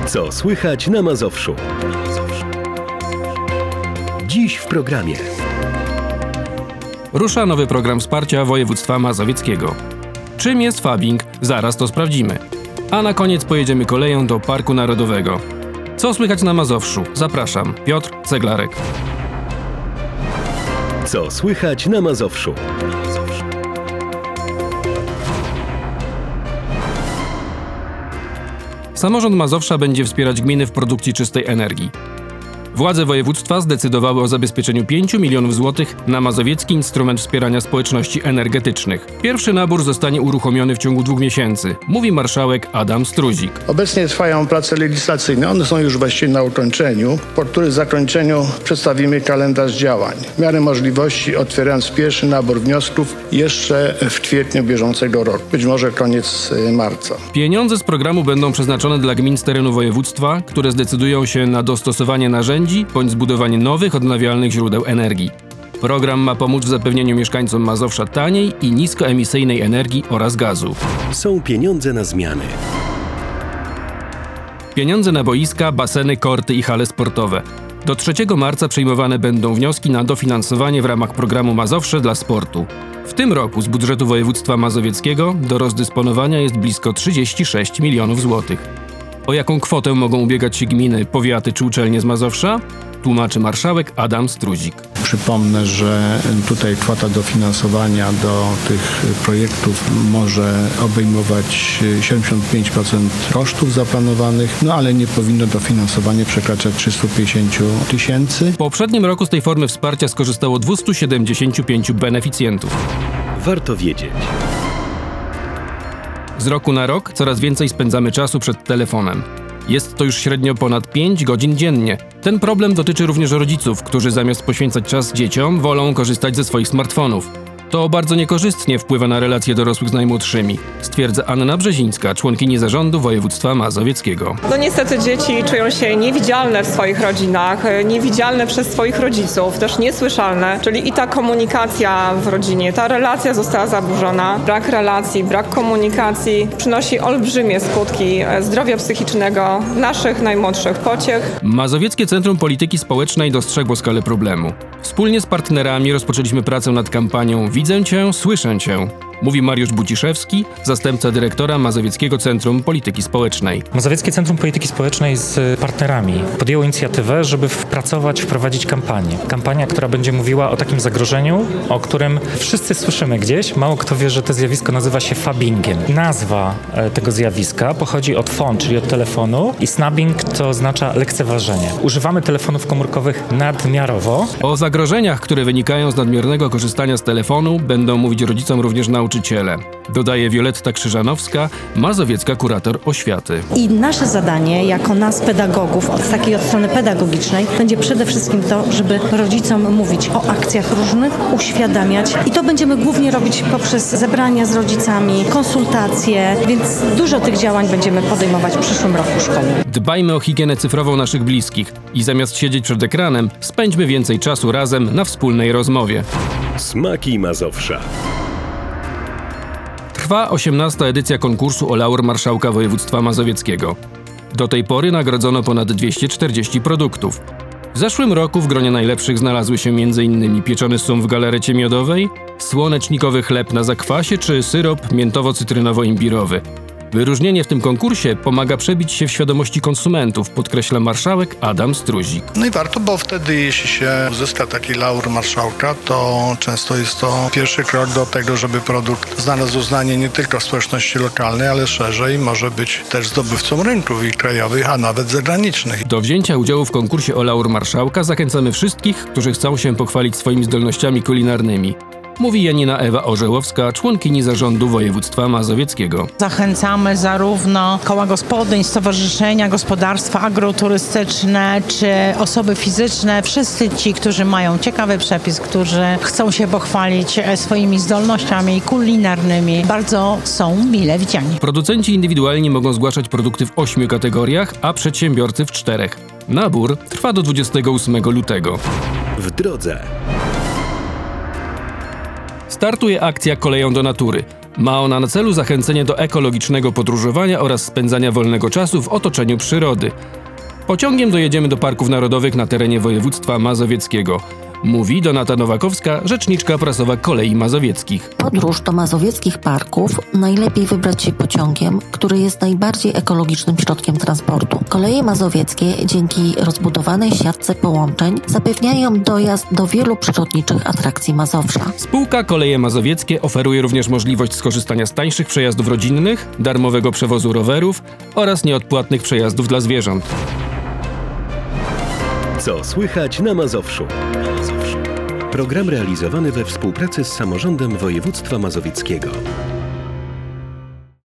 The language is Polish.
Co słychać na Mazowszu? Dziś w programie. Rusza nowy program wsparcia województwa mazowieckiego. Czym jest fabbing? Zaraz to sprawdzimy. A na koniec pojedziemy koleją do Parku Narodowego. Co słychać na Mazowszu? Zapraszam, Piotr Ceglarek. Co słychać na Mazowszu? Samorząd Mazowsza będzie wspierać gminy w produkcji czystej energii. Władze województwa zdecydowały o zabezpieczeniu 5 milionów złotych na Mazowiecki Instrument Wspierania Społeczności Energetycznych. Pierwszy nabór zostanie uruchomiony w ciągu 2 miesięcy, mówi marszałek Adam Struzik. Obecnie trwają prace legislacyjne, one są już właściwie na ukończeniu, po których zakończeniu przedstawimy kalendarz działań. W miarę możliwości otwierając pierwszy nabór wniosków jeszcze w kwietniu bieżącego roku, być może koniec marca. Pieniądze z programu będą przeznaczone dla gmin z terenu województwa, które zdecydują się na dostosowanie narzędzi bądź zbudowanie nowych, odnawialnych źródeł energii. Program ma pomóc w zapewnieniu mieszkańcom Mazowsza taniej i niskoemisyjnej energii oraz gazu. Są pieniądze na zmiany. Pieniądze na boiska, baseny, korty i hale sportowe. Do 3 marca przyjmowane będą wnioski na dofinansowanie w ramach programu Mazowsze dla sportu. W tym roku z budżetu województwa mazowieckiego do rozdysponowania jest blisko 36 milionów złotych. O jaką kwotę mogą ubiegać się gminy, powiaty czy uczelnie z Mazowsza? Tłumaczy marszałek Adam Struzik. Przypomnę, że tutaj kwota dofinansowania do tych projektów może obejmować 75% kosztów zaplanowanych, ale nie powinno dofinansowanie przekraczać 350 000. W poprzednim roku z tej formy wsparcia skorzystało 275 beneficjentów. Warto wiedzieć. Z roku na rok coraz więcej spędzamy czasu przed telefonem. Jest to już średnio ponad 5 godzin dziennie. Ten problem dotyczy również rodziców, którzy zamiast poświęcać czas dzieciom, wolą korzystać ze swoich smartfonów. To bardzo niekorzystnie wpływa na relacje dorosłych z najmłodszymi, stwierdza Anna Brzezińska, członkini zarządu województwa mazowieckiego. Niestety dzieci czują się niewidzialne w swoich rodzinach, niewidzialne przez swoich rodziców, też niesłyszalne, czyli i ta komunikacja w rodzinie, ta relacja została zaburzona. Brak relacji, brak komunikacji przynosi olbrzymie skutki zdrowia psychicznego naszych najmłodszych pociech. Mazowieckie Centrum Polityki Społecznej dostrzegło skalę problemu. Wspólnie z partnerami rozpoczęliśmy pracę nad kampanią Widzę Cię, Słyszę Cię, mówi Mariusz Buciszewski, zastępca dyrektora Mazowieckiego Centrum Polityki Społecznej. Mazowieckie Centrum Polityki Społecznej z partnerami podjęło inicjatywę, żeby wprowadzić kampanię. Kampania, która będzie mówiła o takim zagrożeniu, o którym wszyscy słyszymy gdzieś. Mało kto wie, że to zjawisko nazywa się fabbingiem. Nazwa tego zjawiska pochodzi od phone, czyli od telefonu, i snubbing to oznacza lekceważenie. Używamy telefonów komórkowych nadmiarowo. O zagrożeniach, które wynikają z nadmiernego korzystania z telefonu, będą mówić rodzicom również nauczyciele. Dodaje Wioletta Krzyżanowska, mazowiecka kurator oświaty. I nasze zadanie jako nas pedagogów, od strony pedagogicznej, będzie przede wszystkim to, żeby rodzicom mówić o akcjach różnych, uświadamiać, i to będziemy głównie robić poprzez zebrania z rodzicami, konsultacje, więc dużo tych działań będziemy podejmować w przyszłym roku szkolnym. Dbajmy o higienę cyfrową naszych bliskich i zamiast siedzieć przed ekranem, spędźmy więcej czasu razem na wspólnej rozmowie. Smaki Mazowsza. Trwa 18. edycja konkursu o laur marszałka województwa mazowieckiego. Do tej pory nagrodzono ponad 240 produktów. W zeszłym roku w gronie najlepszych znalazły się m.in. pieczony sum w galarecie miodowej, słonecznikowy chleb na zakwasie czy syrop miętowo-cytrynowo-imbirowy. Wyróżnienie w tym konkursie pomaga przebić się w świadomości konsumentów, podkreśla marszałek Adam Struzik. I warto, bo wtedy jeśli się uzyska taki laur marszałka, to często jest to pierwszy krok do tego, żeby produkt znalazł uznanie nie tylko w społeczności lokalnej, ale szerzej może być też zdobywcą rynków i krajowych, a nawet zagranicznych. Do wzięcia udziału w konkursie o laur marszałka zachęcamy wszystkich, którzy chcą się pochwalić swoimi zdolnościami kulinarnymi. Mówi Janina Ewa Orzełowska, członkini zarządu województwa mazowieckiego. Zachęcamy zarówno koła gospodyń, stowarzyszenia, gospodarstwa agroturystyczne czy osoby fizyczne, wszyscy ci, którzy mają ciekawy przepis, którzy chcą się pochwalić swoimi zdolnościami kulinarnymi, bardzo są mile widziani. Producenci indywidualni mogą zgłaszać produkty w 8 kategoriach, a przedsiębiorcy w 4. Nabór trwa do 28 lutego. W drodze. Startuje akcja Koleją do natury. Ma ona na celu zachęcenie do ekologicznego podróżowania oraz spędzania wolnego czasu w otoczeniu przyrody. Pociągiem dojedziemy do parków narodowych na terenie województwa mazowieckiego. Mówi Donata Nowakowska, rzeczniczka prasowa Kolei Mazowieckich. Podróż do mazowieckich parków najlepiej wybrać się pociągiem, który jest najbardziej ekologicznym środkiem transportu. Koleje mazowieckie dzięki rozbudowanej siatce połączeń zapewniają dojazd do wielu przyrodniczych atrakcji Mazowsza. Spółka Koleje Mazowieckie oferuje również możliwość skorzystania z tańszych przejazdów rodzinnych, darmowego przewozu rowerów oraz nieodpłatnych przejazdów dla zwierząt. Co słychać na Mazowszu? Program realizowany we współpracy z samorządem województwa mazowieckiego.